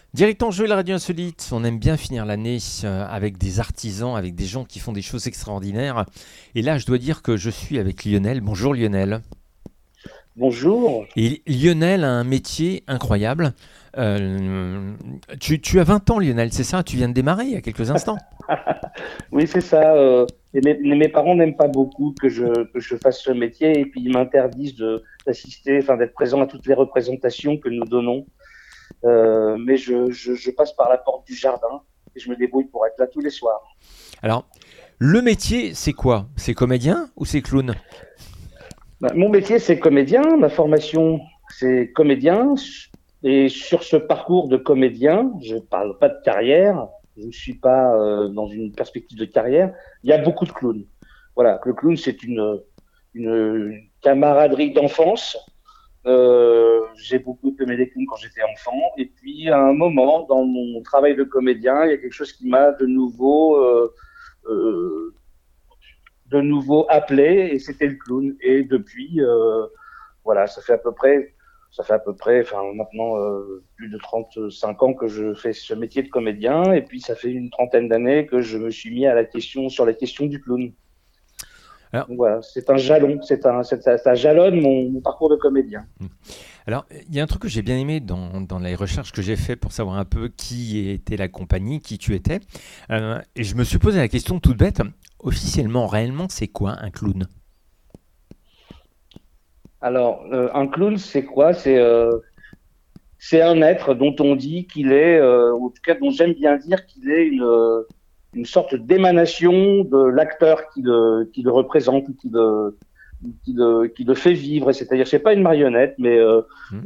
Direct en jeu, la radio insolite, on aime bien finir l'année avec des artisans, avec des gens qui font des choses extraordinaires. Et là, je dois dire que je suis avec Lionel. Bonjour Lionel. Bonjour. Et Lionel a un métier incroyable. Euh, tu as 20 ans Lionel, c'est ça? Tu viens de démarrer il y a quelques instants. Oui, c'est ça. Et mes parents n'aiment pas beaucoup que je fasse ce métier et puis ils m'interdisent d'assister, enfin d'être présent à toutes les représentations que nous donnons. Mais je passe par la porte du jardin et je me débrouille pour être là tous les soirs. Alors, le métier, c'est quoi? C'est comédien ou c'est clown? Bah, mon métier, c'est comédien. Ma formation, c'est comédien. Et sur ce parcours de comédien, je parle pas de carrière. Je ne suis pas dans une perspective de carrière. Il y a beaucoup de clowns. Voilà, le clown, c'est une camaraderie d'enfance. J'ai beaucoup aimé les clowns quand j'étais enfant. Et puis, à un moment, dans mon travail de comédien, il y a quelque chose qui m'a euh, de nouveau appelé, et c'était le clown. Et depuis, voilà, ça fait à peu près, enfin maintenant plus de 35 ans que je fais ce métier de comédien, et puis ça fait une trentaine d'années que je me suis mis à la question sur la question du clown. Alors, Donc voilà, c'est un jalon, ça jalonne mon parcours de comédien. Alors, il y a un truc que j'ai bien aimé dans les recherches que j'ai fait pour savoir un peu qui était la compagnie, qui tu étais. Et je me suis posé la question toute bête. Officiellement, réellement, c'est quoi un clown? Alors, un clown, c'est quoi? C'est un être dont on dit qu'il est, en tout cas dont j'aime bien dire qu'il est une sorte d'émanation de l'acteur qui le représente ou qui le fait vivre. C'est-à-dire, c'est pas une marionnette, mais Hmm.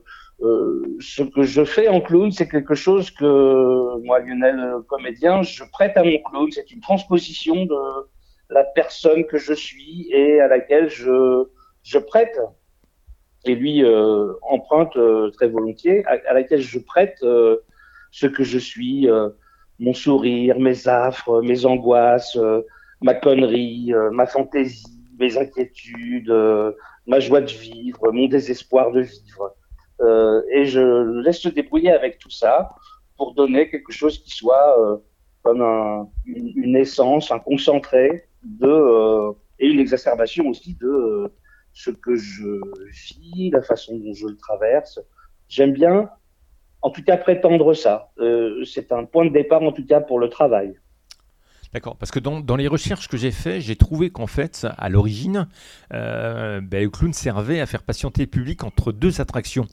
ce que je fais en clown, c'est quelque chose que moi, Lionel, comédien, je prête à mon clown. C'est une transposition de la personne que je suis et à laquelle je prête et lui emprunte très volontiers, à laquelle je prête ce que je suis, mon sourire, mes affres, mes angoisses, ma connerie, ma fantaisie, mes inquiétudes, ma joie de vivre, mon désespoir de vivre. Et je le laisse se débrouiller avec tout ça pour donner quelque chose qui soit comme une essence, un concentré et une exacerbation aussi de ce que je vis, la façon dont je le traverse. J'aime bien, en tout cas, prétendre ça. C'est un point de départ, en tout cas, pour le travail. D'accord, parce que dans les recherches que j'ai fait, j'ai trouvé qu'en fait, à l'origine, le clown servait à faire patienter le public entre deux attractions.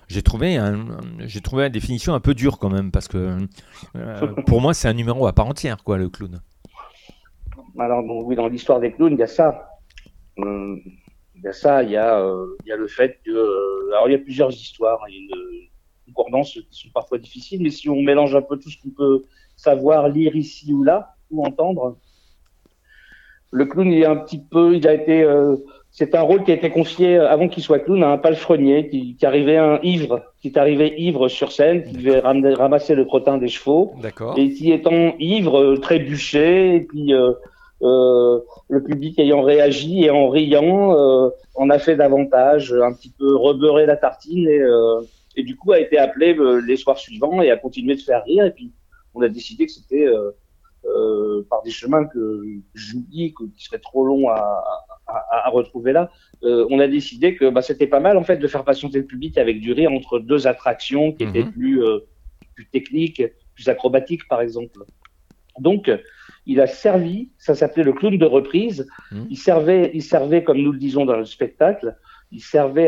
J'ai trouvé la définition un peu dure quand même, parce que pour moi, c'est un numéro à part entière, quoi, le clown. Alors, donc, oui, dans l'histoire des clowns, il y a ça. Il y a ça, il y a le fait que... alors, il y a plusieurs histoires. Il y a une concordance qui sont parfois difficiles, mais si on mélange un peu tout ce qu'on peut savoir, lire ici ou là, ou entendre, le clown, il est un petit peu, il a été, c'est un rôle qui a été confié avant qu'il soit clown à un palefrenier qui arrivait qui est arrivé ivre sur scène, qui devait D'accord. ramasser le crottin des chevaux D'accord. et qui étant ivre, trébuché, et puis le public ayant réagi et en riant, en a fait davantage, un petit peu rebeuré la tartine et du coup a été appelé les soirs suivants et a continué de faire rire et puis on a décidé que c'était par des chemins que j'oublie, qui seraient trop longs à retrouver là, on a décidé que bah, c'était pas mal en fait de faire patienter le public avec du rire entre deux attractions qui étaient Mhm. plus techniques, plus acrobatiques par exemple. Donc, il a servi, ça s'appelait le clown de reprise, Mhm. il servait comme nous le disons dans le spectacle, il servait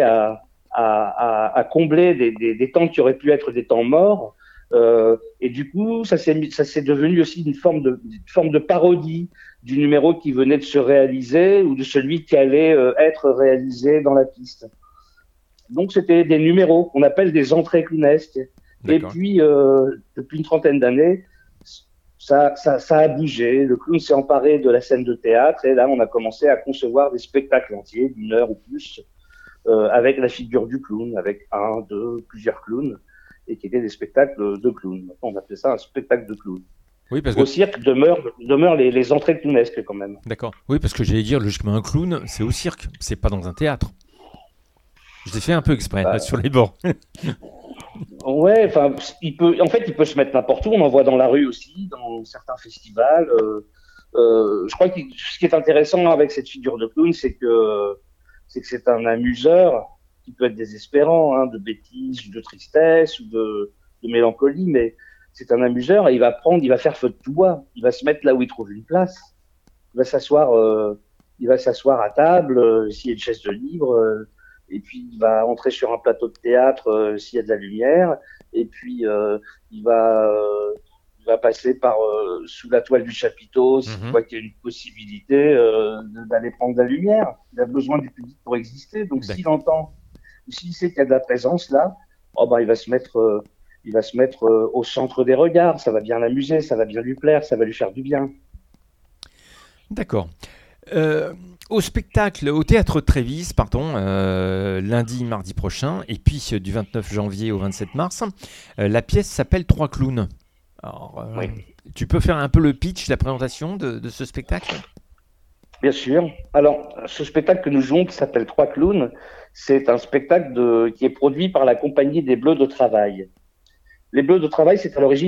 à combler des temps qui auraient pu être des temps morts. Et du coup, ça s'est devenu aussi une forme de parodie du numéro qui venait de se réaliser ou de celui qui allait être réalisé dans la piste. Donc, c'était des numéros qu'on appelle des entrées clownesques. Et D'accord. puis, depuis une trentaine d'années, ça a bougé. Le clown s'est emparé de la scène de théâtre et là, on a commencé à concevoir des spectacles entiers d'une heure ou plus avec la figure du clown, avec un, deux, plusieurs clowns et qui étaient des spectacles de clown. Maintenant, on appelait ça un spectacle de clown. Oui, parce que Au cirque demeurent les entrées clownesques quand même. d'accord. Oui, parce que j'allais dire logiquement un clown, c'est au cirque, c'est pas dans un théâtre. Je l'ai fait un peu exprès là, Bah, sur les bords. Ouais, enfin, il peut se mettre n'importe où. On en voit dans la rue aussi, dans certains festivals. Je crois que ce qui est intéressant avec cette figure de clown, c'est que c'est un amuseur qui peut être désespérant, hein, de bêtises, de tristesse ou de mélancolie, mais c'est un amuseur et il va faire feu de tout bois. Il va se mettre là où il trouve une place. Il va s'asseoir, il va s'asseoir à table s'il y a une chaise de libre, et puis il va entrer sur un plateau de théâtre s'il y a de la lumière, et puis il va passer par sous la toile du chapiteau s'il Mhm. voit qu'il y a une possibilité d'aller prendre de la lumière. Il a besoin du public pour exister, donc s'il D'accord. entend ou s'il sait qu'il y a de la présence là, oh ben il va se mettre au centre des regards. Ça va bien l'amuser, ça va bien lui plaire, ça va lui faire du bien. D'accord. Euh, Au spectacle, au théâtre Trévise, pardon, lundi, mardi prochain, et puis du 29 janvier au 27 mars, la pièce s'appelle Trois clowns. Alors, Oui. tu peux faire un peu le pitch, la présentation de ce spectacle? Bien sûr. Alors, ce spectacle que nous jouons, qui s'appelle Trois clowns, c'est un spectacle qui est produit par la compagnie des Bleus de Travail. Les Bleus de Travail, c'est à l'origine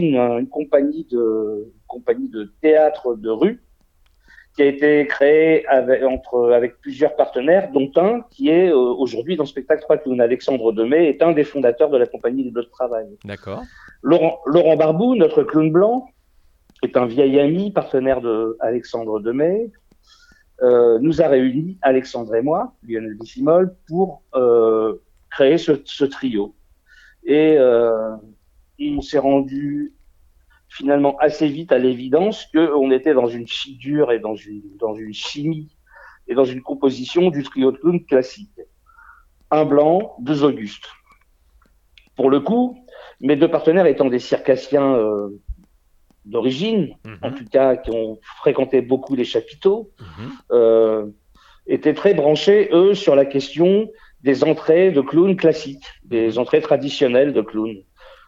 une compagnie de théâtre de rue qui a été créée avec plusieurs partenaires, dont un qui est aujourd'hui dans le spectacle Trois clowns. Alexandre Demey est un des fondateurs de la compagnie des Bleus de Travail. D'accord. Laurent Barbou, notre clown blanc, est un vieil ami, partenaire de Alexandre Demey, nous a réunis, Alexandre et moi, Lionel Bissimol, pour créer ce trio. Et on s'est rendu finalement assez vite à l'évidence qu'on était dans une figure et dans une chimie et dans une composition du trio de clowns classique. Un blanc, deux Augustes. Pour le coup, mes deux partenaires étant des circassiens d'origine, en Mhm. tout cas qui ont fréquenté beaucoup les chapiteaux, Mhm. euh, étaient très branchés, eux, sur la question des entrées de clowns classiques, des Mhm. entrées traditionnelles de clowns,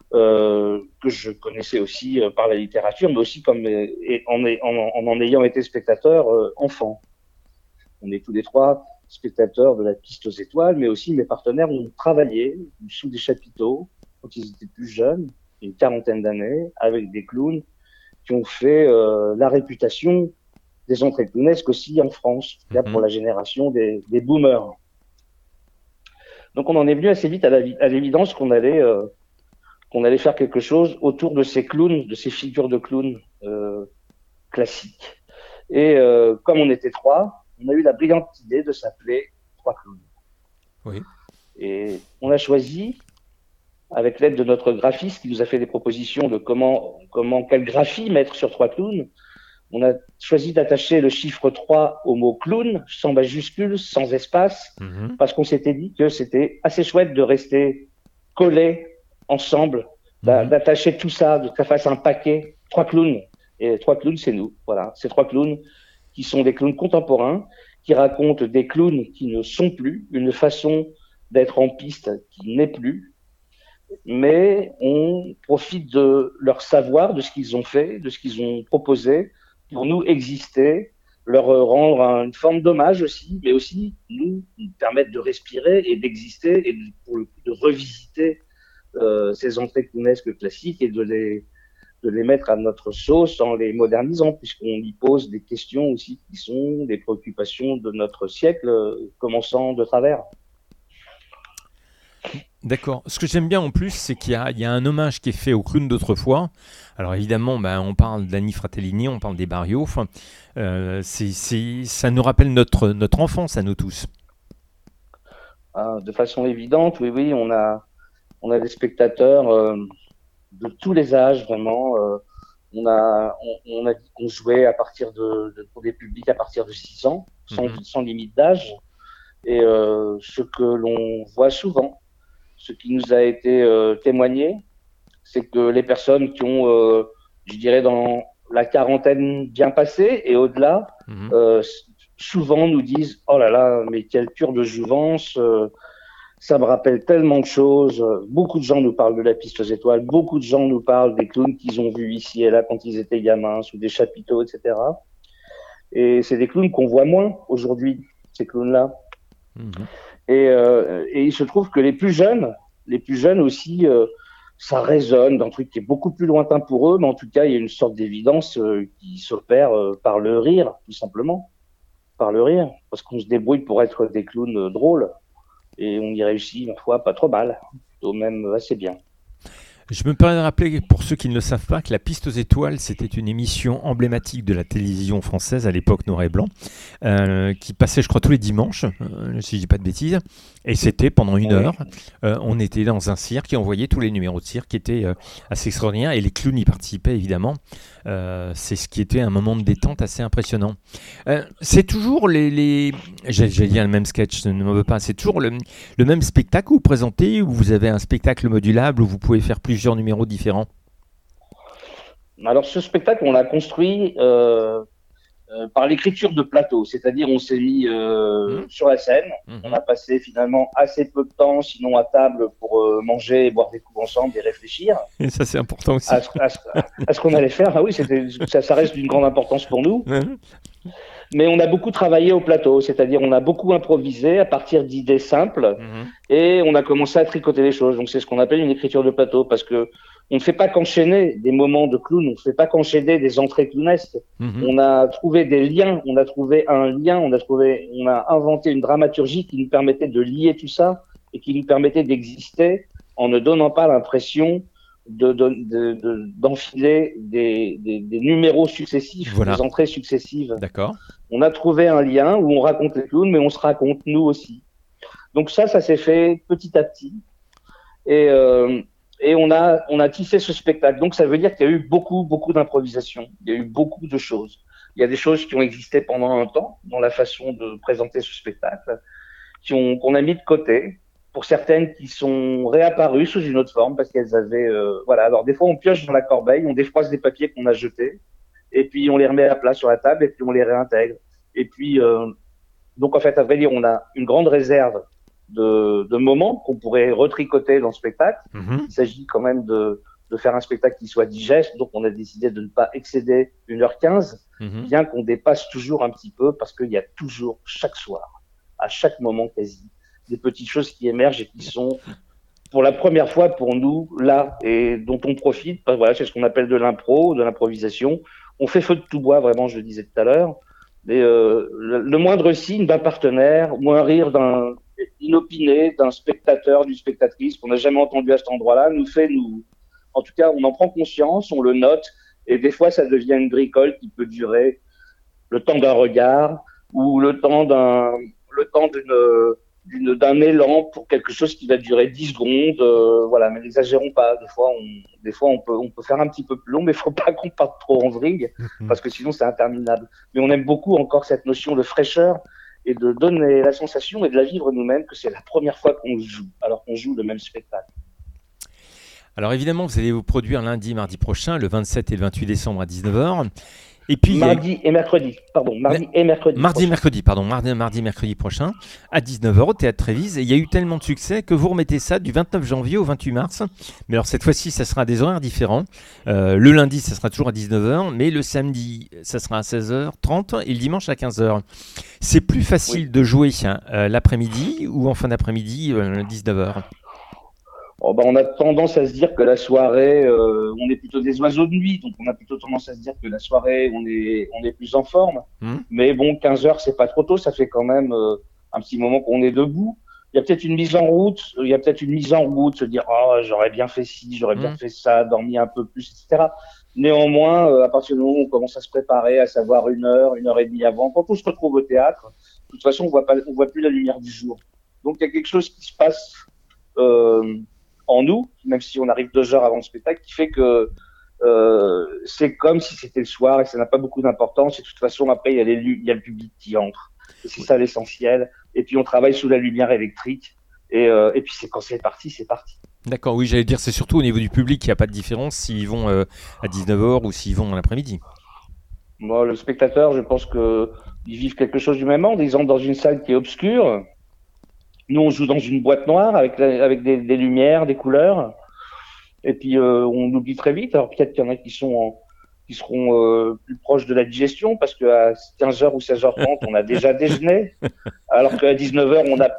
que je connaissais aussi par la littérature, mais aussi en ayant été spectateur enfant. On est tous les trois spectateurs de la piste aux étoiles, mais aussi mes partenaires ont travaillé sous des chapiteaux quand ils étaient plus jeunes, une quarantaine d'années, avec des clowns qui ont fait la réputation des entrées clownesques aussi en France, là pour Mhm. la génération des boomers. Donc on en est venu assez vite à l'évidence qu'on allait faire quelque chose autour de ces clowns, de ces figures de clowns classiques. Et comme on était trois, on a eu la brillante idée de s'appeler Trois clowns. Oui. Et on a choisi, avec l'aide de notre graphiste qui nous a fait des propositions de quelle graphie mettre sur Trois clowns, on a choisi d'attacher le chiffre 3 au mot clown, sans majuscule, sans espace, Mhm. parce qu'on s'était dit que c'était assez chouette de rester collés ensemble, Mhm. d'attacher tout ça, de que ça fasse un paquet. Trois clowns. Et trois clowns, c'est nous. Voilà. Ces trois clowns qui sont des clowns contemporains, qui racontent des clowns qui ne sont plus, une façon d'être en piste qui n'est plus, mais on profite de leur savoir, de ce qu'ils ont fait, de ce qu'ils ont proposé pour nous exister, leur rendre une forme d'hommage aussi, mais aussi nous permettre de respirer et d'exister et pour le coup de revisiter ces entrées clownesques classiques et de les mettre à notre sauce en les modernisant, puisqu'on y pose des questions aussi qui sont des préoccupations de notre siècle, commençant de travers. D'accord. Ce que j'aime bien en plus, c'est qu'il y a un hommage qui est fait aux clowns d'autrefois. Alors évidemment, ben, on parle d'Annie Fratellini, on parle des Barrios. Enfin, ça nous rappelle notre enfance à nous tous. Hein, de façon évidente, oui, oui, on a des spectateurs de tous les âges, vraiment. On a dit qu'on jouait pour des publics à partir de 6 ans, Mhm. sans limite d'âge. Et ce que l'on voit souvent, ce qui nous a été témoigné, c'est que les personnes qui ont, je dirais, dans la quarantaine bien passée et au-delà, Mhm. euh, souvent nous disent, oh là là, mais quelle cure de jouvence, ça me rappelle tellement de choses. Beaucoup de gens nous parlent de la piste aux étoiles. Beaucoup de gens nous parlent des clowns qu'ils ont vus ici et là quand ils étaient gamins, sous des chapiteaux, etc. Et c'est des clowns qu'on voit moins aujourd'hui, ces clowns-là. Mhm. Et il se trouve que les plus jeunes aussi, ça résonne d'un truc qui est beaucoup plus lointain pour eux, mais en tout cas, il y a une sorte d'évidence qui s'opère par le rire, tout simplement. Par le rire. Parce qu'on se débrouille pour être des clowns drôles. Et on y réussit, une fois, pas trop mal. Plutôt même assez bien. Je me permets de rappeler, pour ceux qui ne le savent pas, que La Piste aux Étoiles, c'était une émission emblématique de la télévision française, à l'époque noir et blanc, qui passait, je crois, tous les dimanches, si je dis pas de bêtises. Et c'était pendant une heure. On était dans un cirque et on voyait tous les numéros de cirque qui étaient assez extraordinaires. Et les clowns y participaient, évidemment. C'est ce qui était un moment de détente assez impressionnant. C'est toujours j'allais dire le même sketch, ne m'en veux pas. C'est toujours le même spectacle que vous présentez, où vous avez un spectacle modulable où vous pouvez faire plusieurs numéros différents. Alors ce spectacle, on l'a construit par l'écriture de plateau, c'est-à-dire on s'est mis sur la scène, on a passé finalement assez peu de temps, sinon à table, pour manger et boire des coups ensemble et réfléchir. Et ça c'est important aussi. À ce qu'on allait faire. Ah oui, ça reste d'une grande importance pour nous. Mais on a beaucoup travaillé au plateau, c'est-à-dire on a beaucoup improvisé à partir d'idées simples et on a commencé à tricoter les choses. Donc c'est ce qu'on appelle une écriture de plateau, parce que on ne fait pas qu'enchaîner des moments de clown, on ne fait pas qu'enchaîner des entrées clownesques. On a trouvé des liens, on a trouvé un lien, on a inventé une dramaturgie qui nous permettait de lier tout ça et qui nous permettait d'exister en ne donnant pas l'impression d'enfiler des numéros successifs, voilà. Des entrées successives. D'accord. On a trouvé un lien où on raconte les clowns, mais on se raconte nous aussi. Donc ça s'est fait petit à petit. Et on a tissé ce spectacle. Donc ça veut dire qu'il y a eu beaucoup d'improvisation. Il y a eu beaucoup de choses. Il y a des choses qui ont existé pendant un temps dans la façon de présenter ce spectacle, qu'on a mis de côté. Pour certaines qui sont réapparues sous une autre forme parce qu'elles avaient, voilà. Alors des fois on pioche dans la corbeille, on défroisse des papiers qu'on a jetés, et puis on les remet à plat sur la table et puis on les réintègre. Et puis donc en fait, à vrai dire, on a une grande réserve de moments qu'on pourrait retricoter dans le spectacle. Il s'agit quand même de faire un spectacle qui soit digeste, donc on a décidé de ne pas excéder 1h15, bien qu'on dépasse toujours un petit peu, parce qu'il y a toujours, chaque soir, à chaque moment quasi, des petites choses qui émergent et qui sont, pour la première fois pour nous, là, et dont on profite. Voilà, c'est ce qu'on appelle de l'impro, de l'improvisation. On fait feu de tout bois, vraiment, je le disais tout à l'heure. Mais le moindre signe d'un partenaire, ou un rire d'un inopiné, d'un spectateur, d'une spectatrice qu'on n'a jamais entendu à cet endroit-là, en tout cas, on en prend conscience, on le note, et des fois, ça devient une bricole qui peut durer le temps d'un regard, ou le temps d'un élan pour quelque chose qui va durer 10 secondes, voilà, mais n'exagérons pas. Des fois, on peut faire un petit peu plus long, mais il faut pas qu'on parte trop en vrille, parce que sinon c'est interminable. Mais on aime beaucoup encore cette notion de fraîcheur et de donner la sensation et de la vivre nous-mêmes que c'est la première fois qu'on joue, alors qu'on joue le même spectacle. Alors évidemment, vous allez vous produire lundi, mardi prochain, le 27 et le 28 décembre à 19h. Et puis, mardi et mercredi prochain, à 19h au Théâtre Trévise. Et il y a eu tellement de succès que vous remettez ça du 29 janvier au 28 mars. Mais alors cette fois-ci, ça sera à des horaires différents. Le lundi, ça sera toujours à 19h, mais le samedi, ça sera à 16h30 et le dimanche à 15h. C'est plus facile de jouer l'après-midi ou en fin d'après-midi, 19h? Oh on a tendance à se dire que la soirée, on est plutôt des oiseaux de nuit, donc on a plutôt tendance à se dire que la soirée, on est plus en forme. Mais bon, 15 heures, c'est pas trop tôt, ça fait quand même un petit moment qu'on est debout. Il y a peut-être une mise en route, se dire j'aurais bien fait ci, j'aurais bien fait ça, dormi un peu plus, etc. Néanmoins, à partir du moment où on commence à se préparer, à savoir 1h et demie avant, quand on se retrouve au théâtre, de toute façon, on voit plus la lumière du jour. Donc il y a quelque chose qui se passe en nous, même si on arrive 2 heures avant le spectacle, qui fait que c'est comme si c'était le soir et ça n'a pas beaucoup d'importance. Et de toute façon, après, il y a le public qui entre. Et c'est ça l'essentiel. Et puis, on travaille sous la lumière électrique. Et puis, quand c'est parti, c'est parti. D'accord, oui, j'allais dire, c'est surtout au niveau du public qu'il n'y a pas de différence s'ils vont à 19h ou s'ils vont en après-midi. Bon, le spectateur, je pense qu'ils vivent quelque chose du même ordre. Ils entrent dans une salle qui est obscure. Nous, on joue dans une boîte noire avec des lumières, des couleurs. Et puis, on oublie très vite. Alors, peut-être qu'il y en a qui seront plus proches de la digestion parce qu'à 15h ou 16h30, on a déjà déjeuné. Alors qu'à 19h, on a peut-être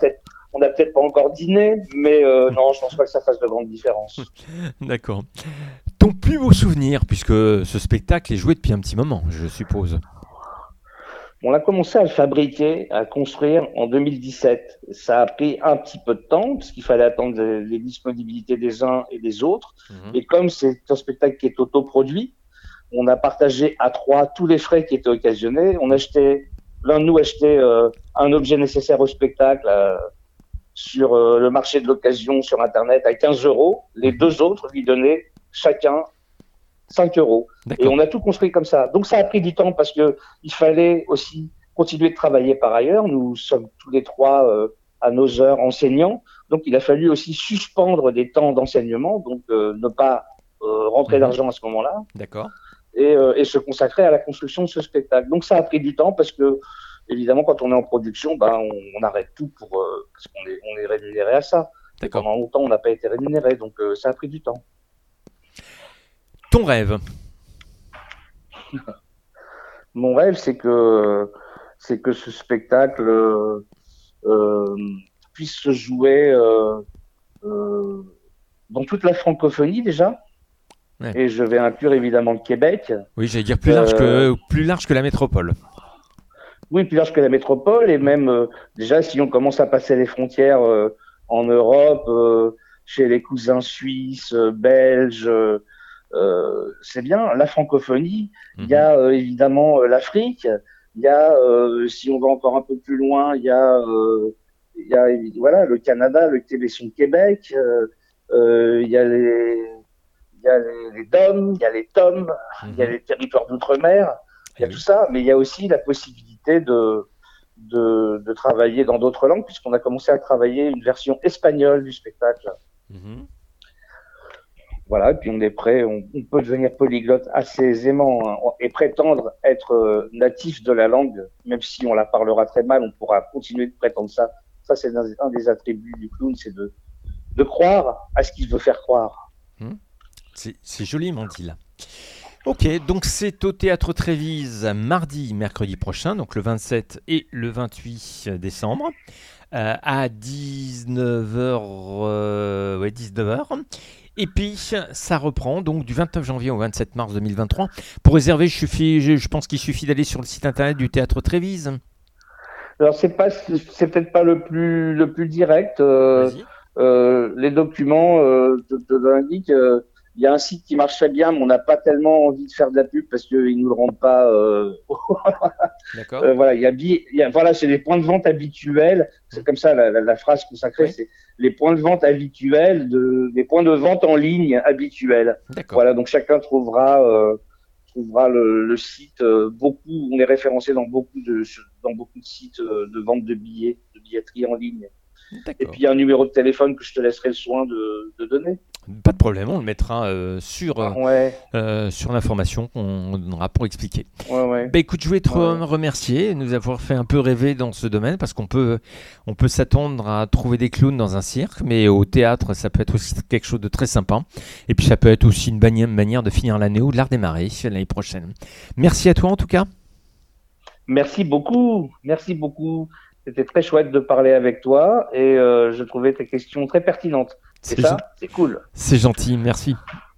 On n'a peut-être pas encore dîné, mais non, je pense pas que ça fasse de grande différence. D'accord. Ton plus beau souvenir, puisque ce spectacle est joué depuis un petit moment, je suppose. On a commencé à le fabriquer, à le construire en 2017. Ça a pris un petit peu de temps, parce qu'il fallait attendre les disponibilités des uns et des autres. Et comme c'est un spectacle qui est autoproduit, on a partagé à 3 tous les frais qui étaient occasionnés. L'un de nous achetait un objet nécessaire au spectacle sur le marché de l'occasion sur Internet à 15 euros. Les 2 autres lui donnaient chacun 5 euros. D'accord. Et on a tout construit comme ça. Donc ça a pris du temps parce que il fallait aussi continuer de travailler par ailleurs. Nous sommes tous les 3 à nos heures enseignants. Donc il a fallu aussi suspendre des temps d'enseignement, donc ne pas rentrer d'argent à ce moment-là. D'accord. Et se consacrer à la construction de ce spectacle. Donc ça a pris du temps parce que, évidemment, quand on est en production, on arrête tout parce qu'on est rémunéré à ça. Et D'accord. pendant longtemps, on n'a pas été rémunéré, donc ça a pris du temps. Ton rêve? Mon rêve, c'est que ce spectacle puisse se jouer dans toute la francophonie déjà. Ouais. Et je vais inclure évidemment le Québec. Oui, j'allais dire plus large que la métropole. Oui, plus large que la métropole. Et même, déjà, si on commence à passer les frontières en Europe, chez les cousins suisses, belges, c'est bien. La francophonie, il y a évidemment l'Afrique. Il y a, si on va encore un peu plus loin, il y a voilà, le Canada, le Québec. Il y a les DOM, il y a les TOM, il y a les territoires d'outre-mer, il y a tout ça, mais il y a aussi la possibilité de travailler dans d'autres langues, puisqu'on a commencé à travailler une version espagnole du spectacle. Voilà, et puis on est prêt, on peut devenir polyglotte assez aisément et prétendre être natif de la langue, même si on la parlera très mal, on pourra continuer de prétendre ça. Ça, c'est un des attributs du clown, c'est de croire à ce qu'il veut faire croire. C'est joliment dit là. Ok, donc c'est au Théâtre Trévise mardi, mercredi prochain, donc le 27 et le 28 décembre, à 19h. 19h. Et puis ça reprend donc du 29 janvier au 27 mars 2023. Pour réserver, je pense qu'il suffit d'aller sur le site internet du Théâtre Trévise. Alors c'est peut-être pas le plus direct. Les documents te l'indiquent. Il y a un site qui marche très bien, mais on n'a pas tellement envie de faire de la pub parce qu'ils nous le rendent pas. D'accord. Voilà, c'est les points de vente habituels. C'est comme ça la phrase consacrée, c'est les points de vente habituels les points de vente en ligne habituels. D'accord. Voilà, donc chacun trouvera le site. On est référencé dans beaucoup de sites de vente de billets, de billetterie en ligne. D'accord. Et puis il y a un numéro de téléphone que je te laisserai le soin de donner. Pas de problème, on le mettra sur l'information qu'on donnera pour expliquer. Écoute, je voulais te remercier, nous avoir fait un peu rêver dans ce domaine, parce qu'on peut s'attendre à trouver des clowns dans un cirque, mais au théâtre, ça peut être aussi quelque chose de très sympa. Et puis ça peut être aussi une manière de finir l'année ou de la redémarrer l'année prochaine. Merci à toi en tout cas. Merci beaucoup. C'était très chouette de parler avec toi et je trouvais tes questions très pertinentes. C'est ça, c'est cool. C'est gentil, merci.